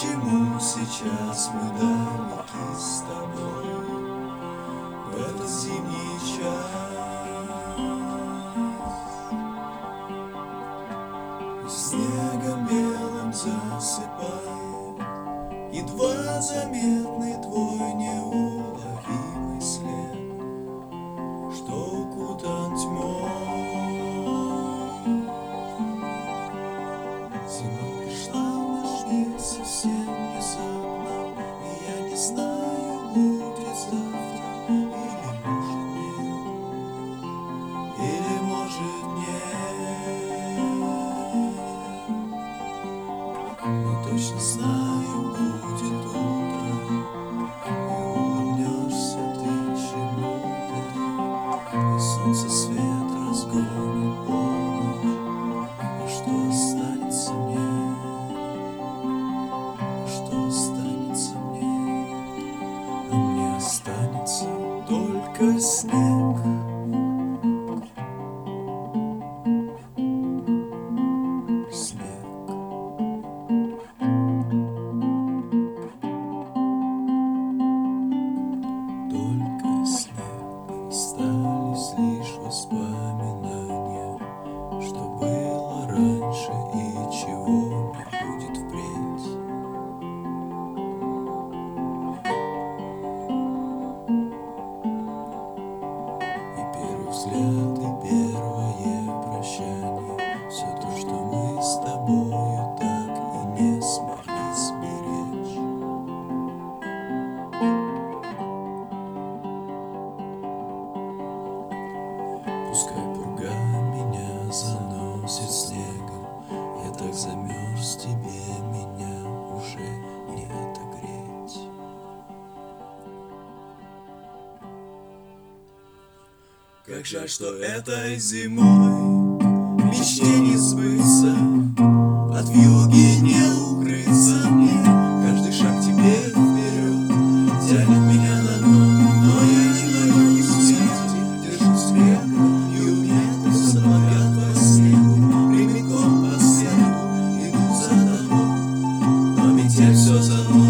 почему сейчас мы далеки с тобой в этот зимний час? И снегом белым засыпает едва заметный твой неуловимый след, что укутан тьмой. Зима пришла в наш мир совсем внезапно, и я не знаю, будет завтра или может нет, или может нет. Но точно знаю, будет утро, и улыбнешься ты чему-то, и солнце свет разгонит полночь. А что останется мне? А что останется мне? А мне останется только снег. Снег. Только снег. Остались лишь воспоминания, что было раньше и чего не будет впредь. И первый взгляд, и первое прощание, все то, что мы с тобою так и не смогли сберечь. Пускай пурга меня заносит снегом, я так замерз, тебе меня уже не отогреть. Как жаль, что этой зимой мечте не сбыться, от вьюги не укрыться мне. Каждый шаг тебе вперед тянет меня на дно, но я не боюсь смерти, держусь крепко, и у меня самокат по снегу, прямиком по свету иду за тобой, но метель все за мной.